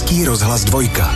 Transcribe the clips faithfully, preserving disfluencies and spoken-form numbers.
Český rozhlas dvojka.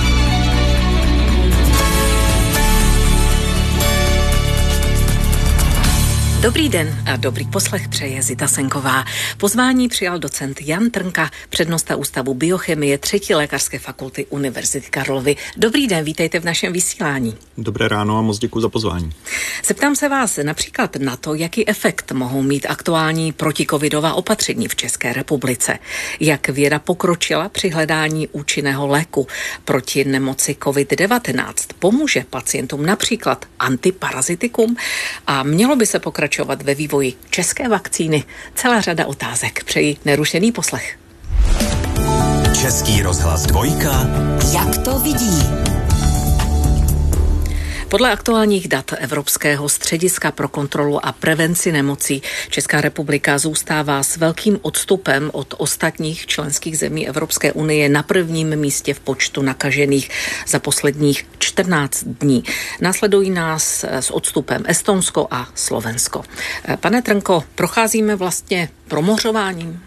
Dobrý den a dobrý poslech přeje Zita Senková. Pozvání přijal docent Jan Trnka, přednosta Ústavu biochemie třetí lékařské fakulty Univerzity Karlovy. Dobrý den, vítejte v našem vysílání. Dobré ráno a moc děkuji za pozvání. Zeptám se vás například na to, jaký efekt mohou mít aktuální protikovidová opatření v České republice. Jak věda pokročila při hledání účinného léku proti nemoci covid devatenáct. Pomůže pacientům například antiparazitikum a mělo by se pokračovat ve vývoji české vakcíny. Celá řada otázek. Přeji nerušený poslech. Český rozhlas dvojka. Jak to vidí? Podle aktuálních dat Evropského střediska pro kontrolu a prevenci nemocí Česká republika zůstává s velkým odstupem od ostatních členských zemí Evropské unie na prvním místě v počtu nakažených za posledních čtrnáct dní. Následují nás s odstupem Estonsko a Slovensko. Pane Trnko, procházíme vlastně promořováním?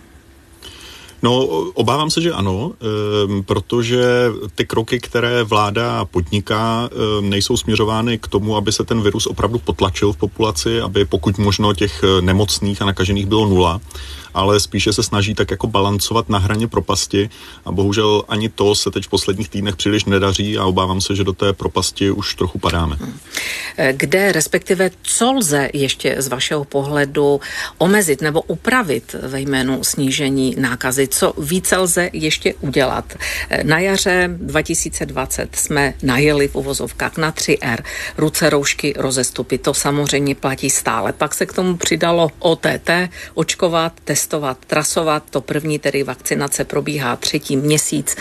No, obávám se, že ano, protože ty kroky, které vláda podniká, nejsou směřovány k tomu, aby se ten virus opravdu potlačil v populaci, aby pokud možno těch nemocných a nakažených bylo nula, ale spíše se snaží tak jako balancovat na hraně propasti a bohužel ani to se teď v posledních týdnech příliš nedaří a obávám se, že do té propasti už trochu padáme. Kde, respektive co lze ještě z vašeho pohledu omezit nebo upravit ve jménu snížení nákazy? Co více lze ještě udělat? Na jaře dva tisíce dvacet jsme najeli v uvozovkách na tři R. Ruce, roušky, rozestupy. To samozřejmě platí stále. Pak se k tomu přidalo O T T, očkovat, testovat, trasovat. To první, tedy vakcinace, probíhá třetí měsíc.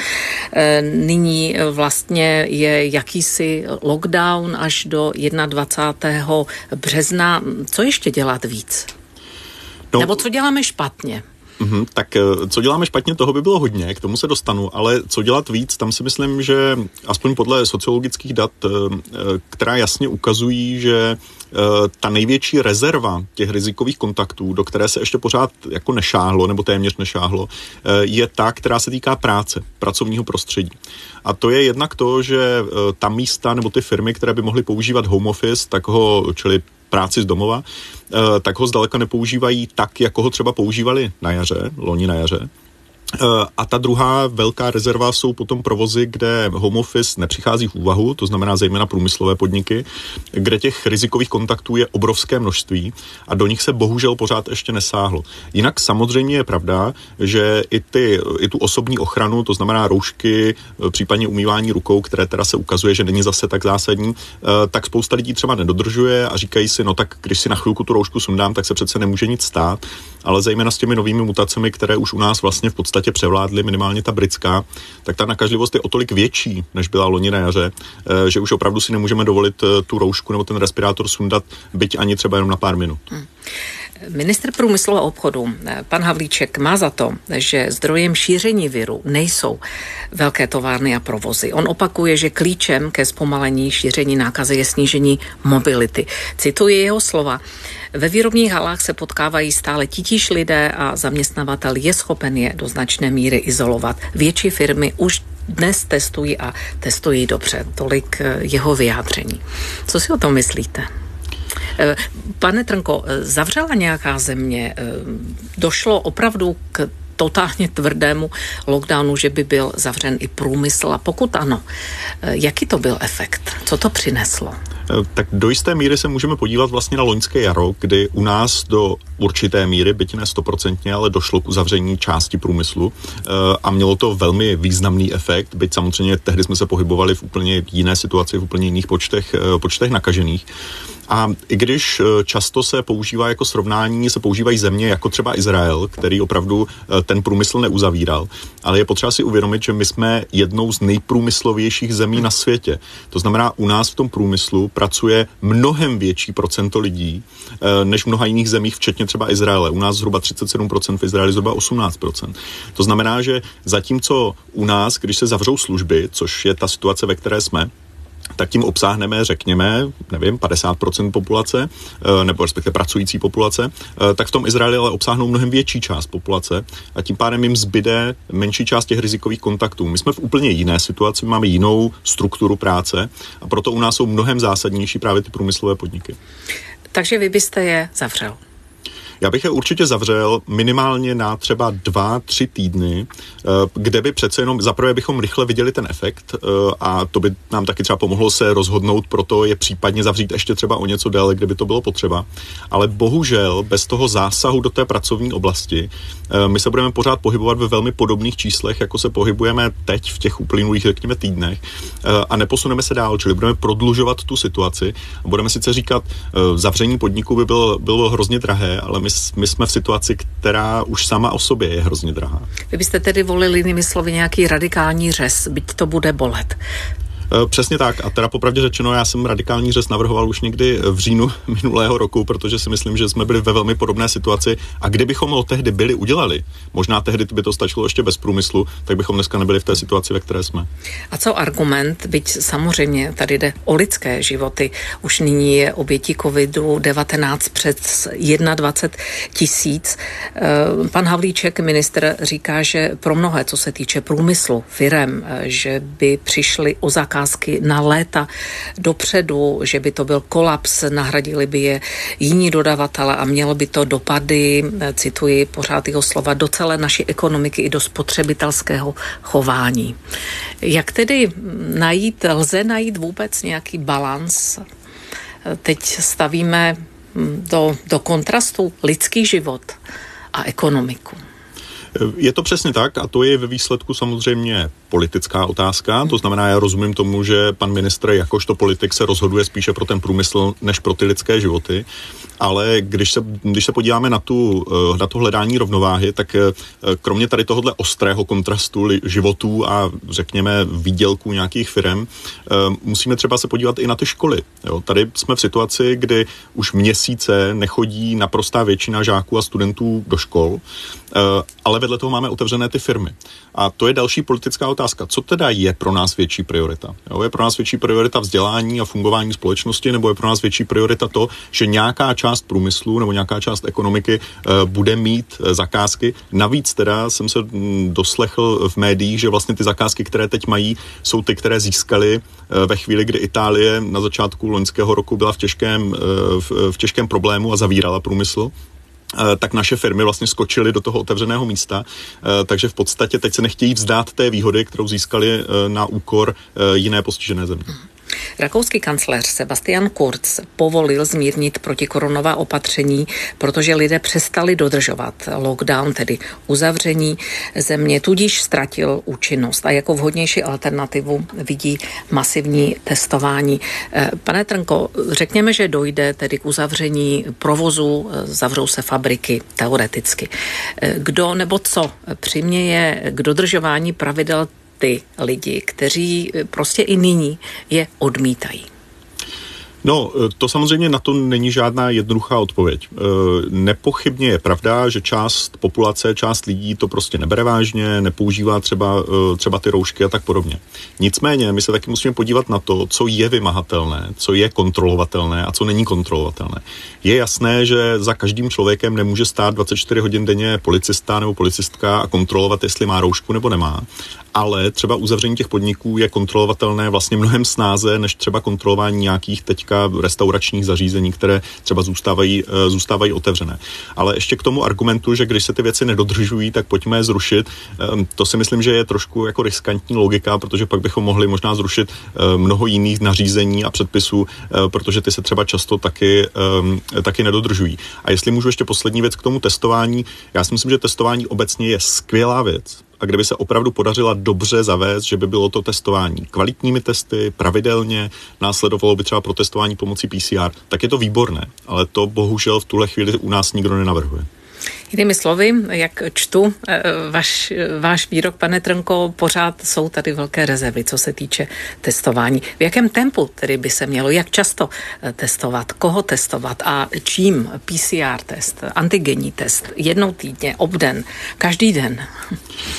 Nyní vlastně je jakýsi lockdown až do dvacátého prvního března. Co ještě dělat víc? No. Nebo co děláme špatně? Mm, tak co děláme špatně, toho by bylo hodně, k tomu se dostanu, ale co dělat víc, tam si myslím, že aspoň podle sociologických dat, která jasně ukazují, že ta největší rezerva těch rizikových kontaktů, do které se ještě pořád jako nešáhlo, nebo téměř nešáhlo, je ta, která se týká práce, pracovního prostředí. A to je jednak to, že ta místa nebo ty firmy, které by mohly používat home office, tak ho, čili práci z domova, tak ho zdaleka nepoužívají tak, jako ho třeba používali na jaře, loni na jaře. A ta druhá velká rezerva jsou potom provozy, kde home office nepřichází v úvahu, to znamená zejména průmyslové podniky, kde těch rizikových kontaktů je obrovské množství a do nich se bohužel pořád ještě nesáhlo. Jinak samozřejmě je pravda, že i, ty, i tu osobní ochranu, to znamená roušky, případně umývání rukou, které teda se ukazuje, že není zase tak zásadní, tak spousta lidí třeba nedodržuje a říkají si, no tak když si na chvilku tu roušku sundám, tak se přece nemůže nic stát, ale zejména s těmi novými mutacemi, které už u nás vlastně v podstatě převládly, minimálně ta britská, tak ta nakažlivost je o tolik větší, než byla loni na jaře, že už opravdu si nemůžeme dovolit tu roušku nebo ten respirátor sundat, byť ani třeba jenom na pár minut. Hmm. Ministr průmyslu a obchodu, pan Havlíček, má za to, že zdrojem šíření viru nejsou velké továrny a provozy. On opakuje, že klíčem ke zpomalení šíření nákazy je snížení mobility. Cituji jeho slova. Ve výrobních halách se potkávají stále titíž lidé a zaměstnavatel je schopen je do značné míry izolovat. Větší firmy už dnes testují a testují dobře. Tolik jeho vyjádření. Co si o tom myslíte? Pane Trnko, zavřela nějaká země? Došlo opravdu k totálně tvrdému lockdownu, že by byl zavřen i průmysl? A pokud ano, jaký to byl efekt? Co to přineslo? Tak do jisté míry se můžeme podívat vlastně na loňské jaro, kdy u nás do určité míry, byť ne stoprocentně, ale došlo k uzavření části průmyslu a mělo to velmi významný efekt, byť samozřejmě tehdy jsme se pohybovali v úplně jiné situaci, v úplně jiných počtech, počtech nakažených. A i když často se používá jako srovnání, se používají země jako třeba Izrael, který opravdu ten průmysl neuzavíral, ale je potřeba si uvědomit, že my jsme jednou z nejprůmyslovějších zemí na světě. To znamená, u nás v tom průmyslu pracuje mnohem větší procento lidí, než v mnoha jiných zemích, včetně třeba Izraele. U nás zhruba třicet sedm procent, v Izraeli zhruba osmnáct procent. To znamená, že zatímco u nás, když se zavřou služby, což je ta situace, ve které jsme, tak tím obsáhneme, řekněme, nevím, padesát procent populace, nebo respektive pracující populace, tak v tom Izraeli ale obsáhnou mnohem větší část populace a tím pádem jim zbyde menší část těch rizikových kontaktů. My jsme v úplně jiné situaci, máme jinou strukturu práce a proto u nás jsou mnohem zásadnější právě ty průmyslové podniky. Takže vy byste je zavřel? Já bych je určitě zavřel minimálně na třeba dva, tři týdny, kde by přece jenom zaprvé bychom rychle viděli ten efekt a to by nám taky třeba pomohlo se rozhodnout, proto je případně zavřít ještě třeba o něco déle, kde by to bylo potřeba. Ale bohužel bez toho zásahu do té pracovní oblasti my se budeme pořád pohybovat ve velmi podobných číslech, jako se pohybujeme teď v těch uplynulých, řekněme, týdnech a neposuneme se dál, čili budeme prodlužovat tu situaci a budeme sice říkat, zavření podniku by bylo, bylo hrozně drahé, ale my My jsme v situaci, která už sama o sobě je hrozně drahá. Vy byste tedy volili jinými slovy nějaký radikální řez, byť to bude bolet. Přesně tak. A teda popravdě řečeno, já jsem radikální řez navrhoval už někdy v říjnu minulého roku, protože si myslím, že jsme byli ve velmi podobné situaci a kdybychom ho tehdy byli udělali, možná tehdy by to stačilo ještě bez průmyslu, tak bychom dneska nebyli v té situaci, ve které jsme. A co argument, byť samozřejmě tady jde o lidské životy, už nyní je obětí covidu devatenáct přes dvacet jedna tisíc. Pan Havlíček, ministr, říká, že pro mnohé, co se týče průmyslu, firem, že by přišli o zákaz na léta dopředu, že by to byl kolaps, nahradili by je jiní dodavatelé a mělo by to dopady, cituji pořád jeho slova, do celé naší ekonomiky i do spotřebitelského chování. Jak tedy najít, lze najít vůbec nějaký balans? Teď stavíme do, do kontrastu lidský život a ekonomiku. Je to přesně tak a to je ve výsledku samozřejmě politická otázka, to znamená, já rozumím tomu, že pan ministr jakožto politik se rozhoduje spíše pro ten průmysl, než pro ty lidské životy, ale když se, když se podíváme na, tu, na to hledání rovnováhy, tak kromě tady tohohle ostrého kontrastu životů a řekněme výdělků nějakých firem, musíme třeba se podívat i na ty školy. Jo, tady jsme v situaci, kdy už měsíce nechodí naprostá většina žáků a studentů do škol, ale vedle toho máme otevřené ty firmy. A to je další politická otázka. Co teda je pro nás větší priorita? Jo, je pro nás větší priorita vzdělání a fungování společnosti, nebo je pro nás větší priorita to, že nějaká část průmyslu nebo nějaká část ekonomiky uh, bude mít uh, zakázky? Navíc teda jsem se mm, doslechl v médiích, že vlastně ty zakázky, které teď mají, jsou ty, které získali uh, ve chvíli, kdy Itálie na začátku loňského roku byla v těžkém, uh, v, v těžkém problému a zavírala průmysl. Tak naše firmy vlastně skočily do toho otevřeného místa, takže v podstatě teď se nechtějí vzdát té výhody, kterou získali na úkor jiné postižené země. Rakouský kancléř Sebastian Kurz povolil zmírnit protikoronová opatření, protože lidé přestali dodržovat lockdown, tedy uzavření země, tudíž ztratil účinnost a jako vhodnější alternativu vidí masivní testování. Pane Trnko, řekněme, že dojde tedy k uzavření provozu, zavřou se fabriky teoreticky. Kdo nebo co přiměje k dodržování pravidel ty lidi, kteří prostě i nyní je odmítají? No, to samozřejmě na to není žádná jednoduchá odpověď. Nepochybně je pravda, že část populace, část lidí to prostě nebere vážně, nepoužívá třeba, třeba ty roušky a tak podobně. Nicméně, my se taky musíme podívat na to, co je vymahatelné, co je kontrolovatelné a co není kontrolovatelné. Je jasné, že za každým člověkem nemůže stát dvacet čtyři hodin denně policista nebo policistka a kontrolovat, jestli má roušku nebo nemá. Ale třeba uzavření těch podniků je kontrolovatelné vlastně mnohem snáze, než třeba kontrolování nějakých teďka restauračních zařízení, které třeba zůstávají, zůstávají otevřené. Ale ještě k tomu argumentu, že když se ty věci nedodržují, tak pojďme je zrušit. To si myslím, že je trošku jako riskantní logika, protože pak bychom mohli možná zrušit mnoho jiných nařízení a předpisů, protože ty se třeba často taky, taky nedodržují. A jestli můžu ještě poslední věc k tomu testování, já si myslím, že testování obecně je skvělá věc. A kdyby se opravdu podařila dobře zavést, že by bylo to testování kvalitními testy, pravidelně, následovalo by třeba pro testování pomocí P C R, tak je to výborné, ale to bohužel v tuhle chvíli u nás nikdo nenavrhuje. Jinými slovy, jak čtu vaš, váš výrok, pane Trnko, pořád jsou tady velké rezervy, co se týče testování. V jakém tempu tedy by se mělo, jak často testovat, koho testovat a čím? P C R test, antigenní test, jednou týdně, obden, každý den?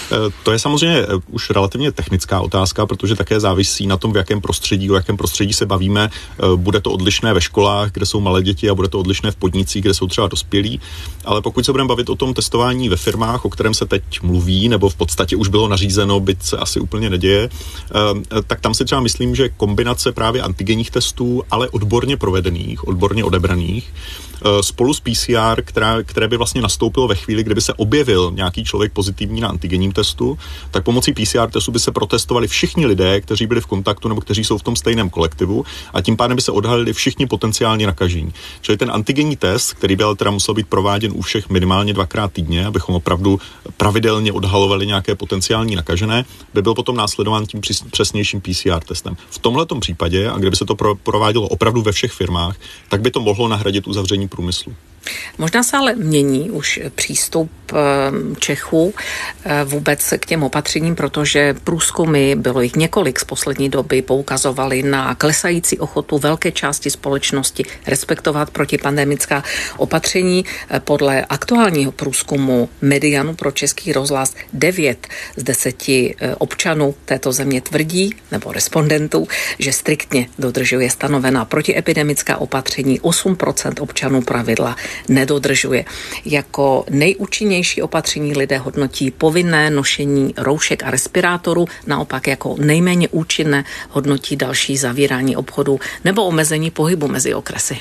To je samozřejmě už relativně technická otázka, protože také závisí na tom, v jakém prostředí, o jakém prostředí se bavíme. Bude to odlišné ve školách, kde jsou malé děti, a bude to odlišné v podnicích, kde jsou třeba dospělí. Ale pokud se budeme bavit o tom testování ve firmách, o kterém se teď mluví, nebo v podstatě už bylo nařízeno, byť se asi úplně neděje, tak tam si třeba myslím, že kombinace právě antigenních testů, ale odborně provedených, odborně odebraných, spolu s P C R, která, které by vlastně nastoupilo ve chvíli, kdyby se objevil nějaký člověk pozitivní na antigenním testu, tak pomocí P C R testu by se protestovali všichni lidé, kteří byli v kontaktu nebo kteří jsou v tom stejném kolektivu, a tím pádem by se odhalili všichni potenciálně nakažení. Čili ten antigenní test, který by ale teda musel být prováděn u všech minimálně dvakrát týdně, abychom opravdu pravidelně odhalovali nějaké potenciální nakažené, by byl potom následován tím přesnějším P C R testem. V tomhletom případě, a kdyby se to pro, provádělo opravdu ve všech firmách, tak by to mohlo nahradit uzavření průmyslu. Možná se ale mění už přístup Čechů vůbec k těm opatřením, protože průzkumy, bylo jich několik z poslední doby, poukazovaly na klesající ochotu velké části společnosti respektovat protipandemická opatření. Podle aktuálního průzkumu Medianu pro Český rozhlas devět z deseti občanů této země tvrdí, nebo respondentů, že striktně dodržuje stanovená protiepidemická opatření. osm procent občanů pravidla nedodržuje. Jako nejúčinnější opatření lidé hodnotí povinné nošení roušek a respirátorů, naopak jako nejméně účinné hodnotí další zavírání obchodů nebo omezení pohybu mezi okresy.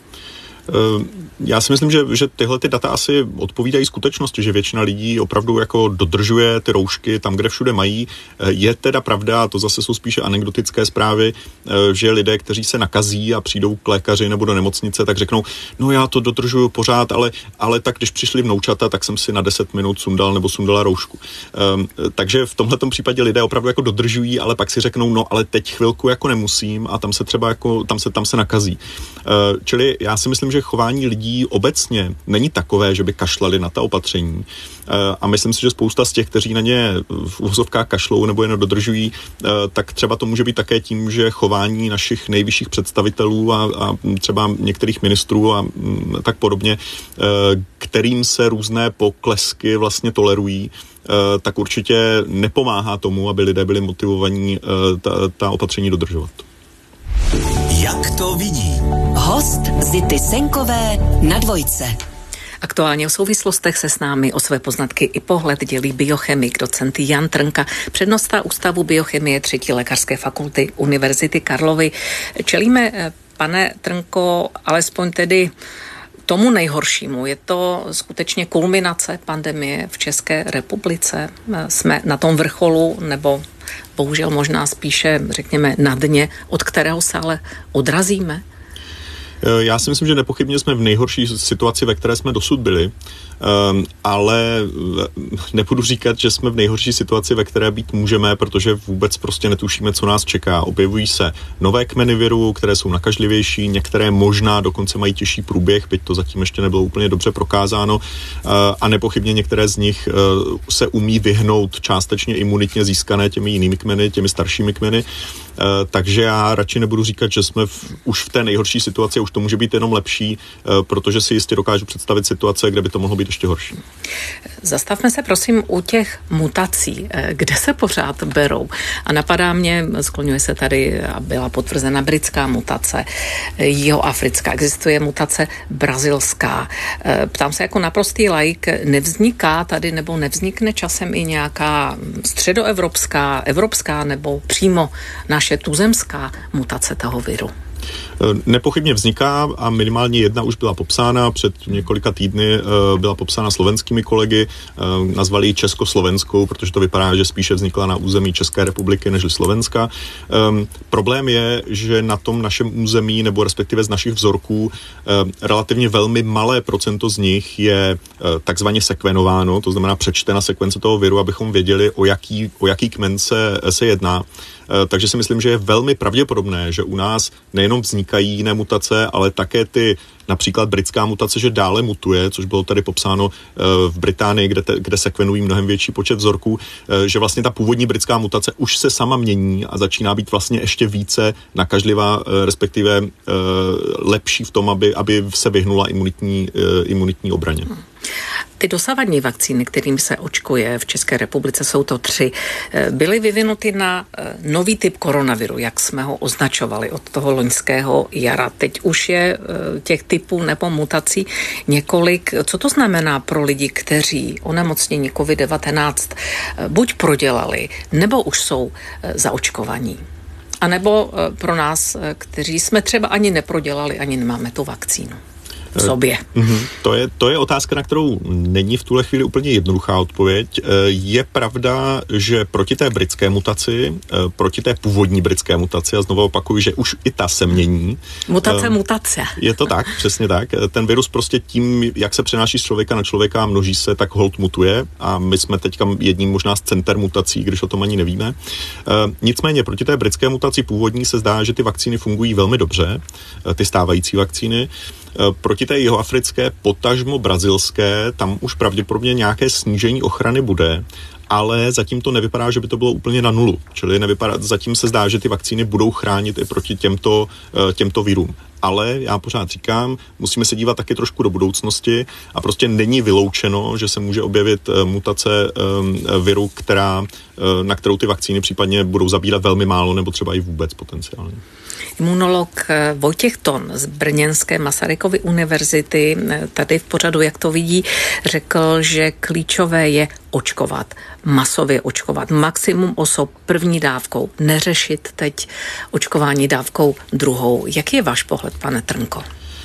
Já si myslím, že, že tyhle ty data asi odpovídají skutečnosti, že většina lidí opravdu jako dodržuje ty roušky tam, kde všude mají. Je teda pravda, a to zase jsou spíše anekdotické zprávy, že lidé, kteří se nakazí a přijdou k lékaři nebo do nemocnice, tak řeknou, no já to dodržuju pořád, ale, ale tak když přišli vnoučata, tak jsem si na deset minut sundal nebo sundala roušku. Um, takže v tomhletom případě lidé opravdu jako dodržují, ale pak si řeknou, no ale teď chvilku jako nemusím, a tam se třeba jako, tam se, tam se nakazí. Uh, čili já si myslím, že chování lidí obecně není takové, že by kašlali na ta opatření. A myslím si, že spousta z těch, kteří na ně v uvozovkách kašlou nebo je nedodržují, tak třeba to může být také tím, že chování našich nejvyšších představitelů a, a třeba některých ministrů a tak podobně, kterým se různé poklesky vlastně tolerují, tak určitě nepomáhá tomu, aby lidé byli motivovaní ta, ta opatření dodržovat. Jak to vidí? Host Zity Senkové na Dvojce. Aktuálně o souvislostech se s námi o své poznatky i pohled dělí biochemik, docent Jan Trnka, přednosta Ústavu biochemie třetí lékařské fakulty Univerzity Karlovy. Čelíme, pane Trnko, alespoň tedy tomu nejhoršímu. Je to skutečně kulminace pandemie v České republice? Jsme na tom vrcholu, nebo bohužel možná spíše, řekněme, na dně, od kterého se ale odrazíme? Já si myslím, že nepochybně jsme v nejhorší situaci, ve které jsme dosud byli, ale nebudu říkat, že jsme v nejhorší situaci, ve které být můžeme, protože vůbec prostě netušíme, co nás čeká. Objevují se nové kmeny viru, které jsou nakažlivější, některé možná dokonce mají těžší průběh, byť to zatím ještě nebylo úplně dobře prokázáno, a nepochybně některé z nich se umí vyhnout částečně imunitně získané těmi jinými kmeny, těmi staršími kmeny. Takže já radši nebudu říkat, že jsme v, už v té nejhorší situaci, už to může být jenom lepší, protože si jistě dokážu představit situace, kde by to mohlo být ještě horší. Zastavme se prosím u těch mutací, kde se pořád berou. A napadá mě, skloňuje se tady a byla potvrzena britská mutace, jihoafrická, existuje mutace brazilská. Ptám se jako naprostý laik, nevzniká tady nebo nevznikne časem i nějaká středoevropská, evropská nebo přímo naše tuzemská mutace toho viru? Nepochybně vzniká a minimálně jedna už byla popsána. Před několika týdny byla popsána slovenskými kolegy, nazvali ji československou, protože to vypadá, že spíše vznikla na území České republiky než Slovenska. Problém je, že na tom našem území, nebo respektive z našich vzorků, relativně velmi malé procento z nich je takzvaně sekvenováno, to znamená přečtena sekvence toho viru, abychom věděli, o jaký, o jaký kmen se, se jedná. Takže si myslím, že je velmi pravděpodobné, že u nás nejenom vznikají jiné mutace, ale také ty například britská mutace, že dále mutuje, což bylo tady popsáno v Británii, kde, te, kde sekvenují mnohem větší počet vzorků, že vlastně ta původní britská mutace už se sama mění a začíná být vlastně ještě více nakažlivá, respektive lepší v tom, aby, aby se vyhnula imunitní, imunitní obraně. Ty dosavadní vakcíny, kterým se očkuje v České republice, jsou to tři, byly vyvinuty na nový typ koronaviru, jak jsme ho označovali od toho loňského jara. Teď už je těch typů nebo mutací několik. Co to znamená pro lidi, kteří onemocnění covid devatenáct buď prodělali, nebo už jsou zaočkovaní? A nebo pro nás, kteří jsme třeba ani neprodělali, ani nemáme tu vakcínu v sobě. Mm-hmm. To je, to je otázka, na kterou není v tuhle chvíli úplně jednoduchá odpověď. Je pravda, že proti té britské mutaci, proti té původní britské mutaci, a znovu opakuju, že už i ta se mění. Mutace, mutace. Je to tak, přesně tak. Ten virus prostě tím, jak se přenáší z člověka na člověka a množí se, tak holt mutuje a my jsme teďka jedním možná z center mutací, když o tom ani nevíme. Nicméně proti té britské mutaci původní se zdá, že ty vakcíny fungují velmi dobře, ty stávající vakcíny. Proti té jihoafrické, potažmo brazilské, tam už pravděpodobně nějaké snížení ochrany bude, ale zatím to nevypadá, že by to bylo úplně na nulu. Čili nevypadá, zatím se zdá, že ty vakcíny budou chránit i proti těmto, těmto virům. Ale já pořád říkám, musíme se dívat taky trošku do budoucnosti a prostě není vyloučeno, že se může objevit mutace viru, která, na kterou ty vakcíny případně budou zabírat velmi málo nebo třeba i vůbec potenciálně. Imunolog Vojtěch Ton z brněnské Masarykovy univerzity tady v pořadu, jak to vidí, řekl, že klíčové je očkovat, masově očkovat, maximum osob první dávkou, neřešit teď očkování dávkou druhou. Jaký je váš pohled, pane Trnko?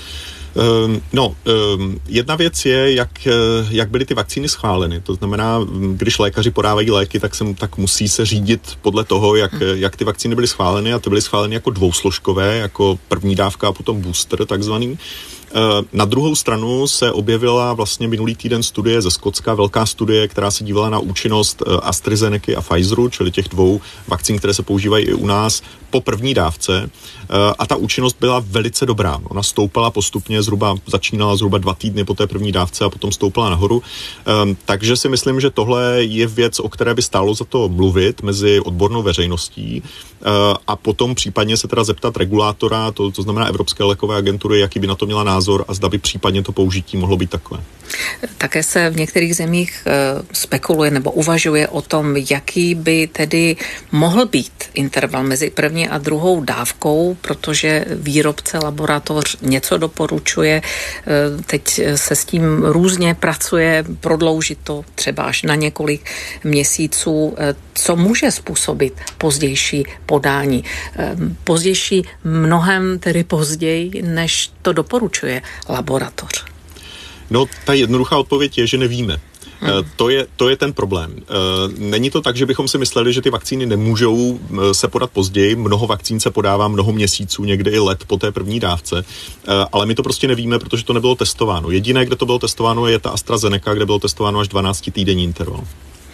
Um, no, um, jedna věc je, jak, jak byly ty vakcíny schváleny. To znamená, když lékaři podávají léky, tak, se, tak musí se řídit podle toho, jak, hmm. jak ty vakcíny byly schváleny, a ty byly schváleny jako dvousložkové, jako první dávka a potom booster takzvaný. Na druhou stranu se objevila vlastně minulý týden studie ze Skotska, velká studie, která se dívala na účinnost AstraZeneca a Pfizeru, čili těch dvou vakcín, které se používají i u nás po první dávce. A ta účinnost byla velice dobrá. Ona stoupala postupně, zhruba začínala zhruba dva týdny po té první dávce a potom stoupala nahoru. Takže si myslím, že tohle je věc, o které by stálo za to mluvit mezi odbornou veřejností a potom případně se teda zeptat regulátora, to, to znamená Evropské lékové agentury, jaký by na to měla názor a zda by případně to použití mohlo být takové. Také se v některých zemích spekuluje nebo uvažuje o tom, jaký by tedy mohl být interval mezi první a druhou dávkou, protože výrobce, laboratoř něco doporučuje, teď se s tím různě pracuje, prodloužit to třeba až na několik měsíců, co může způsobit pozdější podání. Pozdější mnohem tedy později, než to doporučuje laboratoř. No, ta jednoduchá odpověď je, že nevíme. Hmm. To je, to je ten problém. Není to tak, že bychom si mysleli, že ty vakcíny nemůžou se podat později. Mnoho vakcín se podává mnoho měsíců, někdy i let po té první dávce, ale my to prostě nevíme, protože to nebylo testováno. Jediné, kde to bylo testováno, je ta AstraZeneca, kde bylo testováno až dvanáctitýdenní interval.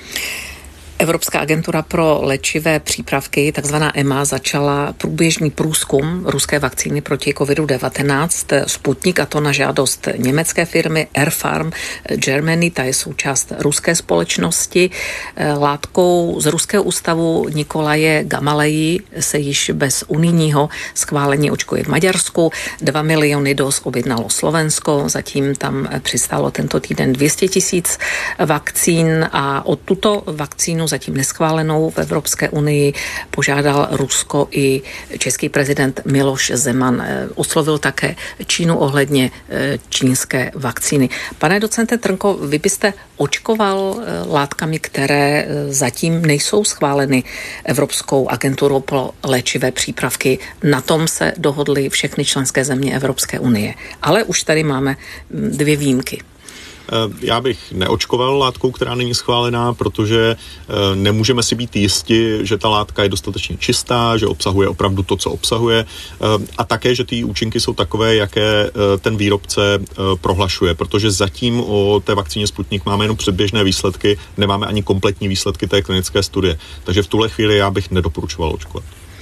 Evropská agentura pro léčivé přípravky, takzvaná E M A, začala průběžný průzkum ruské vakcíny proti covid devatenáct Sputnik, a to na žádost německé firmy Air Farm Germany, ta je součást ruské společnosti. Látkou z ruského ústavu Nikolaje Gamaleji se již bez unijního schválení očkuje v Maďarsku. Dva miliony doz objednalo Slovensko, zatím tam přistálo tento týden dvě stě tisíc vakcín a o tuto vakcínu zatím neschválenou v Evropské unii požádal Rusko i český prezident Miloš Zeman. Oslovil také Čínu ohledně čínské vakcíny. Pane docente Trnko, vy byste očkoval látkami, které zatím nejsou schváleny Evropskou agenturou pro léčivé přípravky. Na tom se dohodly všechny členské země Evropské unie. Ale už tady máme dvě výjimky. Já bych neočkoval látkou, která není schválená, protože nemůžeme si být jisti, že ta látka je dostatečně čistá, že obsahuje opravdu to, co obsahuje, a také, že ty účinky jsou takové, jaké ten výrobce prohlašuje, protože zatím o té vakcíně Sputnik máme jenom předběžné výsledky, nemáme ani kompletní výsledky té klinické studie. Takže v tuhle chvíli já bych nedoporučoval očkovat.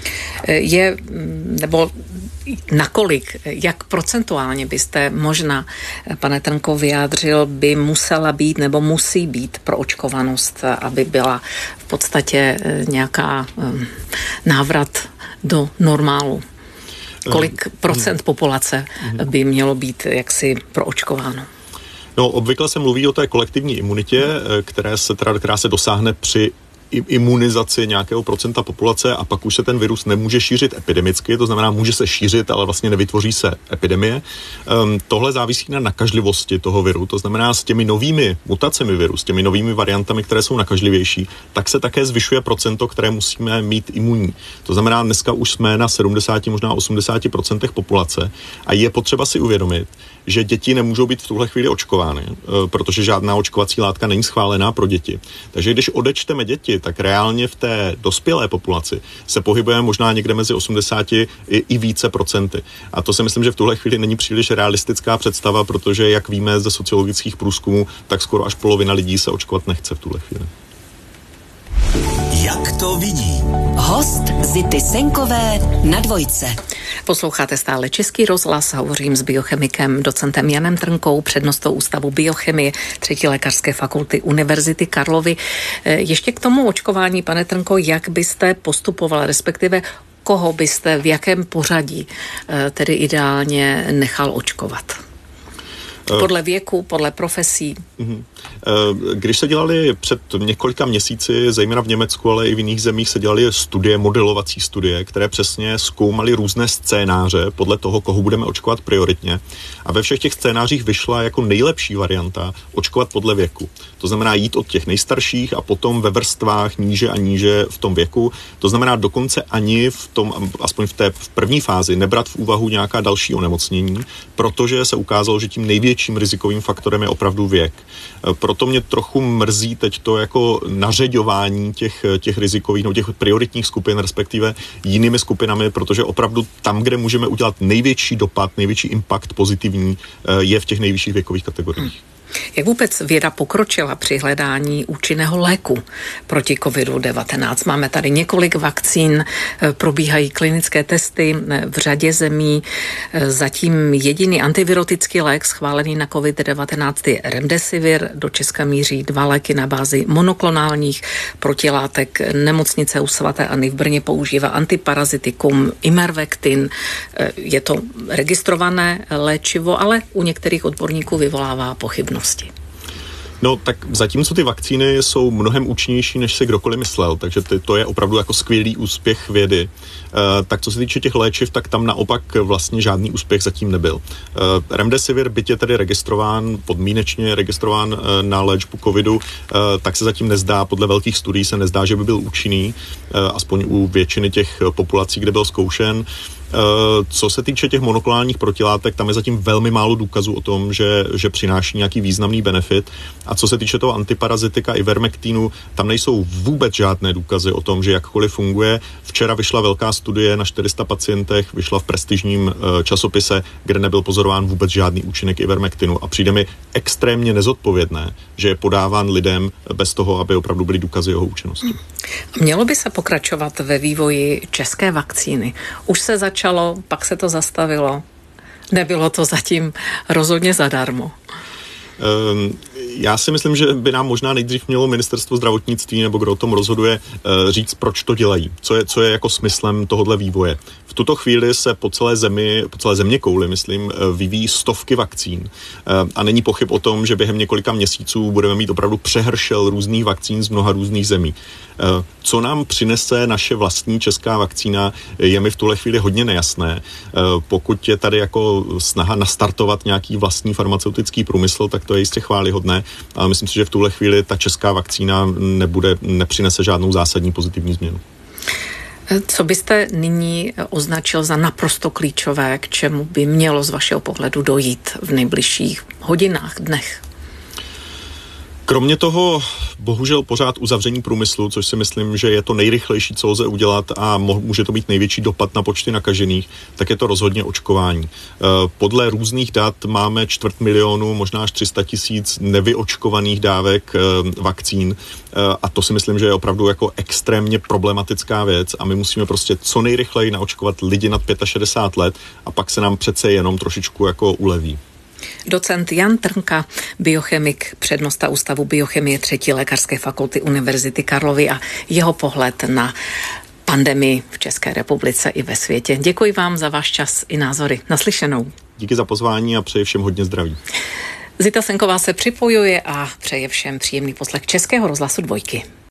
Je, nebo nakolik, jak procentuálně byste možná, pane Trnko, vyjádřil, by musela být nebo musí být proočkovanost, aby byla v podstatě nějaká um, návrat do normálu? Kolik procent populace by mělo být jaksi proočkováno? No, obvykle se mluví o té kolektivní imunitě, které se, teda, která se dosáhne při imunizaci nějakého procenta populace a pak už se ten virus nemůže šířit epidemicky, to znamená, může se šířit, ale vlastně nevytvoří se epidemie. Um, tohle závisí na nakažlivosti toho viru, to znamená, s těmi novými mutacemi viru, s těmi novými variantami, které jsou nakažlivější, tak se také zvyšuje procento, které musíme mít imunní. To znamená, dneska už jsme na sedmdesát, možná osmdesát procent populace a je potřeba si uvědomit, že děti nemůžou být v tuhle chvíli očkovány, protože žádná očkovací látka není schválená pro děti. Takže když odečteme děti, tak reálně v té dospělé populaci se pohybujeme možná někde mezi osmdesáti i, i více procenty. A to si myslím, že v tuhle chvíli není příliš realistická představa, protože jak víme ze sociologických průzkumů, tak skoro až polovina lidí se očkovat nechce v tuhle chvíli. Jak to vidí? Host Zity Senkové na Dvojce. Posloucháte stále Český rozhlas, hovořím s biochemikem, docentem Janem Trnkou, přednostou Ústavu biochemie třetí lékařské fakulty Univerzity Karlovy. Ještě k tomu očkování, pane Trnko, jak byste postupoval, respektive koho byste v jakém pořadí tedy ideálně nechal očkovat? Podle věku, podle profesí. Když se dělali před několika měsíci, zejména v Německu, ale i v jiných zemích, se dělali studie, modelovací studie, které přesně zkoumaly různé scénáře podle toho, koho budeme očkovat prioritně. A ve všech těch scénářích vyšla jako nejlepší varianta očkovat podle věku. To znamená jít od těch nejstarších a potom ve vrstvách níže a níže v tom věku. To znamená dokonce ani v tom, aspoň v té v první fázi, nebrat v úvahu nějaká další onemocnění, protože se ukázalo, že tím největším rizikovým faktorem je opravdu věk. Proto mě trochu mrzí teď to jako nařeďování těch, těch rizikových, no těch prioritních skupin, respektive jinými skupinami, protože opravdu tam, kde můžeme udělat největší dopad, největší impact pozitivní, je v těch nejvyšších věkových kategoriích. Jak vůbec věda pokročila při hledání účinného léku proti kovidu devatenáct? Máme tady několik vakcín, probíhají klinické testy v řadě zemí. Zatím jediný antivirotický lék schválený na covid devatenáct je Remdesivir. Do Česka míří dva léky na bázi monoklonálních protilátek. Nemocnice u svaté Anny v Brně používá antiparazitikum Ivermectin. Je to registrované léčivo, ale u některých odborníků vyvolává pochybnost. No tak zatímco ty vakcíny jsou mnohem účinnější, než se kdokoliv myslel, takže ty, to je opravdu jako skvělý úspěch vědy. E, tak co se týče těch léčiv, tak tam naopak vlastně žádný úspěch zatím nebyl. E, Remdesivir, byť je tedy registrován, podmínečně registrován e, na léčbu covidu, e, tak se zatím nezdá, podle velkých studií se nezdá, že by byl účinný, e, aspoň u většiny těch populací, kde byl zkoušen. Co se týče těch monoklonálních protilátek, tam je zatím velmi málo důkazů o tom, že, že přináší nějaký významný benefit. A co se týče toho antiparazitika Ivermectinu, tam nejsou vůbec žádné důkazy o tom, že jakkoliv funguje. Včera vyšla velká studie na čtyři sta pacientech, vyšla v prestižním časopise, kde nebyl pozorován vůbec žádný účinek Ivermectinu. A přijde mi extrémně nezodpovědné, že je podáván lidem bez toho, aby opravdu byly důkazy jeho účinnosti. Mělo by se pokračovat ve vývoji české vakcíny. Už se začalo, pak se to zastavilo. Nebylo to zatím rozhodně zadarmo. Um, já si myslím, že by nám možná nejdřív mělo ministerstvo zdravotnictví, nebo kdo o tom rozhoduje, říct, proč to dělají. Co je, co je jako smyslem tohohle vývoje. V tuto chvíli se po celé zemi, po celé zeměkouli, myslím, vyvíjí stovky vakcín. A není pochyb o tom, že během několika měsíců budeme mít opravdu přehršel různých vakcín z mnoha různých zemí. Co nám přinese naše vlastní česká vakcína, je mi v tuhle chvíli hodně nejasné. Pokud je tady jako snaha nastartovat nějaký vlastní farmaceutický průmysl, tak to je jistě chvályhodné, ale myslím si, že v tuhle chvíli ta česká vakcína nebude, nepřinese žádnou zásadní pozitivní změnu. Co byste nyní označil za naprosto klíčové, k čemu by mělo z vašeho pohledu dojít v nejbližších hodinách, dnech? Kromě toho, bohužel pořád uzavření průmyslu, což si myslím, že je to nejrychlejší, co lze udělat a může to mít největší dopad na počty nakažených, tak je to rozhodně očkování. Podle různých dat máme čtvrt milionu, možná až tři sta tisíc nevyočkovaných dávek vakcín a to si myslím, že je opravdu jako extrémně problematická věc a my musíme prostě co nejrychleji naočkovat lidi nad šedesát pět let a pak se nám přece jenom trošičku jako uleví. Docent Jan Trnka, biochemik, přednosta Ústavu biochemie třetí lékařské fakulty Univerzity Karlovy a jeho pohled na pandemii v České republice i ve světě. Děkuji vám za váš čas i názory. Naslyšenou. Díky za pozvání a přeji všem hodně zdraví. Zita Senková se připojuje a přeje všem příjemný poslech Českého rozhlasu Dvojky.